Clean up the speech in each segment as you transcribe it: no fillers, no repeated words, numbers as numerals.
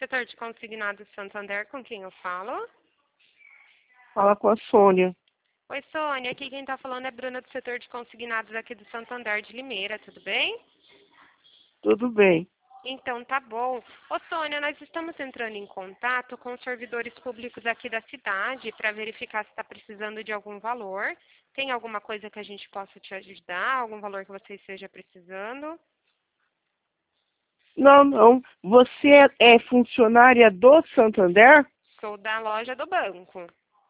setor de consignados Santander, com quem eu falo? Fala com a Sônia. Oi, Sônia. Aqui quem está falando é Bruna do setor de consignados aqui do Santander de Limeira, tudo bem? Tudo bem. Então, tá bom. Ô, Sônia, nós estamos entrando em contato com os servidores públicos aqui da cidade para verificar se está precisando de algum valor. Tem alguma coisa que a gente possa te ajudar? Algum valor que você esteja precisando? Não, não. Você é funcionária do Santander? Sou da loja do banco.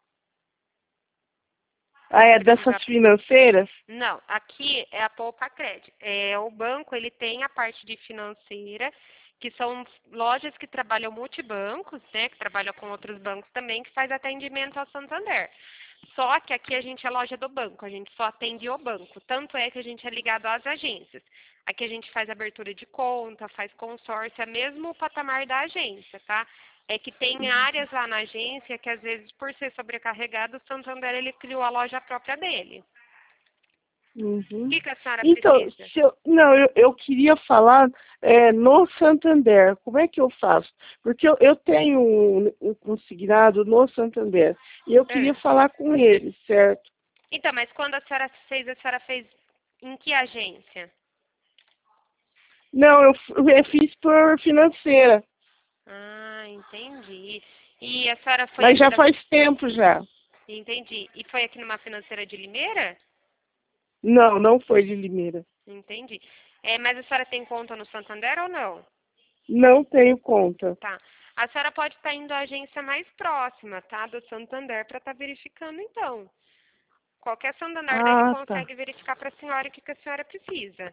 Ah, é dessas Precisa... financeiras? Não, aqui é a Poupa Crédito. O banco ele tem a parte de financeira, que são lojas que trabalham multibancos, né, que trabalham com outros bancos também, que faz atendimento ao Santander. Só que aqui a gente é loja do banco, a gente só atende o banco. Tanto é que a gente é ligado às agências. Aqui a gente faz abertura de conta, faz consórcio, é mesmo o patamar da agência, tá? É que tem áreas lá na agência que às vezes, por ser sobrecarregado, o Santander ele criou a loja própria dele. O Uhum. que a senhora Então, precisa? eu queria falar no Santander. Como é que eu faço? Porque eu tenho um consignado no Santander. E eu queria falar com ele, certo? Então, mas quando a senhora fez em que agência? Não, eu fiz por financeira. Ah, entendi. E a senhora foi Mas aqui já da... faz tempo já. Entendi. E foi aqui numa financeira de Limeira? Não, não foi de Limeira. Entendi. Mas a senhora tem conta no Santander ou não? Não tenho conta. Tá. A senhora pode estar indo à agência mais próxima, tá? Do Santander para estar verificando, então. Qualquer Santander dele Ah, tá. consegue verificar para a senhora o que a senhora precisa.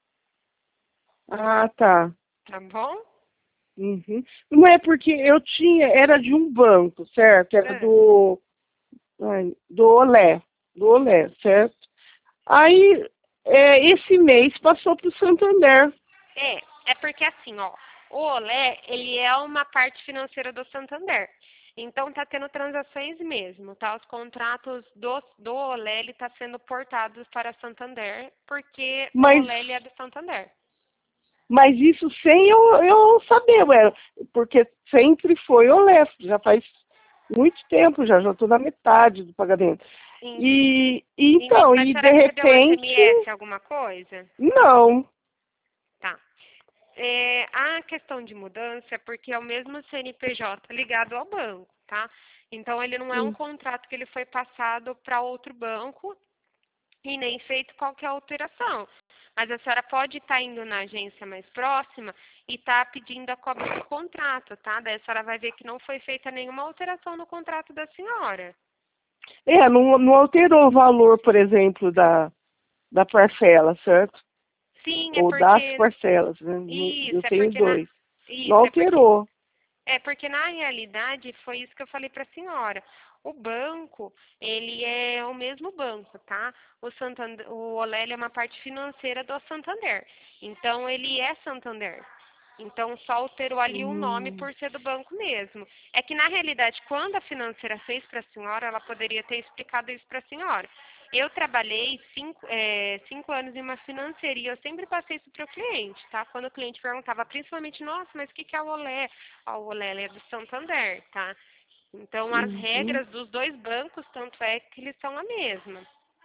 Ah, tá. Tá bom? Uhum. Não é porque era de um banco, certo? Era É. do Olé, certo? Aí, esse mês passou para o Santander. É porque assim, ó, o Olé, ele é uma parte financeira do Santander. Então tá tendo transações mesmo, tá? Os contratos do Olé, ele tá sendo portados para Santander, porque o Mas, Olé, ele é do Santander. mas isso sem eu saber, ué, porque sempre foi Olé, já faz muito tempo já estou na metade do pagamento. Sim. Mas a E senhora de recebeu um repente, SMS, alguma coisa? não. Tá. A questão de mudança é porque é o mesmo CNPJ ligado ao banco, tá? Então, ele não é um Hum. contrato que ele foi passado para outro banco e nem feito qualquer alteração. Mas a senhora pode estar indo na agência mais próxima e estar pedindo a cópia do contrato, tá? Daí a senhora vai ver que não foi feita nenhuma alteração no contrato da senhora. Não alterou o valor, por exemplo, da parcela, certo? Sim, é Ou das porque... parcelas, né? Isso, Eu tenho dois. Não Isso, alterou. É porque na realidade foi isso que eu falei para a senhora. O banco, ele é o mesmo banco, tá? O Olé é uma parte financeira do Santander. Então ele é Santander. Então só alterou ali o nome Hum. por ser do banco mesmo. É que na realidade, quando a financeira fez para a senhora, ela poderia ter explicado isso para a senhora. Eu trabalhei 5 anos em uma financeira e eu sempre passei isso para o cliente, tá? Quando o cliente perguntava, principalmente, nossa, mas o que é o Olé? O Olé é do Santander, tá? Então, as Uhum. regras dos dois bancos, tanto é que eles são a mesma.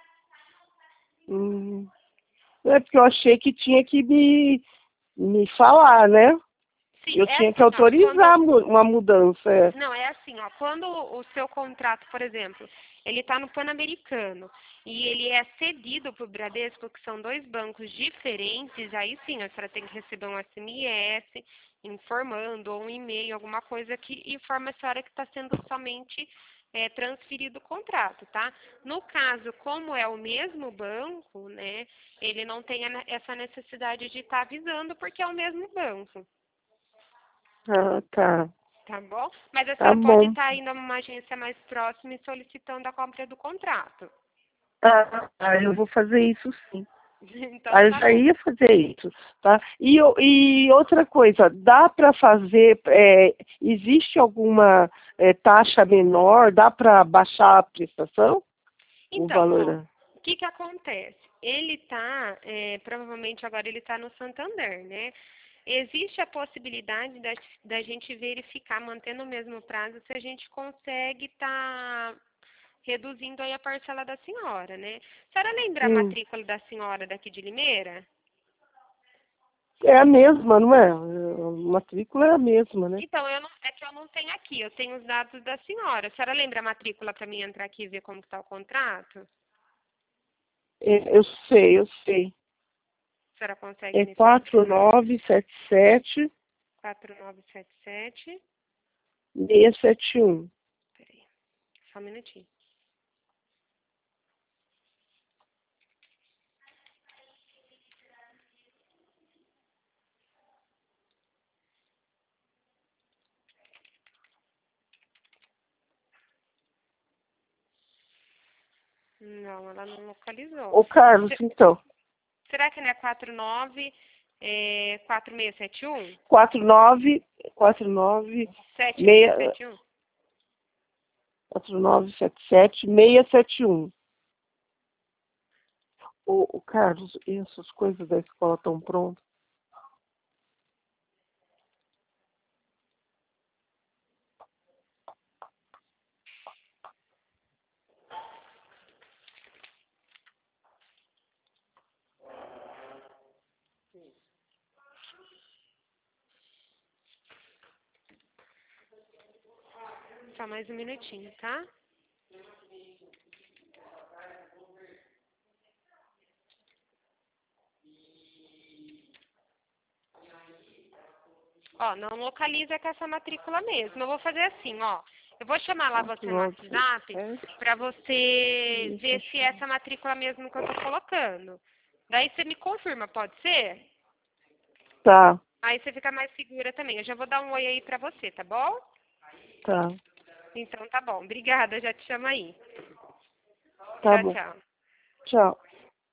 Hum. É porque eu achei que tinha que me falar, né? Sim, Eu é tinha que assim, ó, autorizar uma mudança. Não, é assim, ó, quando o seu contrato, por exemplo, ele está no Pan-Americano e ele é cedido para o Bradesco, que são dois bancos diferentes, aí sim a senhora tem que receber um SMS informando, ou um e-mail, alguma coisa que informa a senhora que está sendo somente transferido o contrato, tá? No caso, como é o mesmo banco, né, ele não tem essa necessidade de estar avisando, porque é o mesmo banco. Ah, tá. Tá bom? Mas a Tá senhora pode bom. estar indo a uma agência mais próxima e solicitando a cópia do contrato. Eu vou fazer isso sim. Então Eu tá já bom. ia fazer isso, tá? E outra coisa, dá para fazer, existe alguma taxa menor, dá para baixar a prestação? O Então, ó, valor? o que que acontece? Ele tá, provavelmente agora ele tá no Santander, né? Existe a possibilidade da gente verificar, mantendo o mesmo prazo, se a gente consegue estar reduzindo aí a parcela da senhora, né? A senhora lembra a matrícula da senhora daqui de Limeira? É a mesma, não é? A matrícula é a mesma, né? Então, é que eu não tenho aqui, eu tenho os dados da senhora. A senhora lembra a matrícula para mim entrar aqui e ver como está o contrato? Eu sei, eu sei. A senhora consegue É me passar? 4977 4977. 671. Peraí, só um minutinho. Não, ela não localizou. Ô, Carlos, então. Será que não é 4671? 49 7671? 4977 671. Ô, Carlos, essas coisas da escola estão prontas? Só mais um minutinho, tá? Ó, não localiza com essa matrícula mesmo. Eu vou fazer assim, ó. Eu vou chamar lá você no WhatsApp para você ver se é essa matrícula mesmo que eu tô colocando. Daí você me confirma, pode ser? Tá, Aí você fica mais segura também. Eu já vou dar um oi aí pra você, tá bom? tá. Então tá bom. Obrigada, já te chamo aí. Tá Tchau, bom. tchau. Tchau.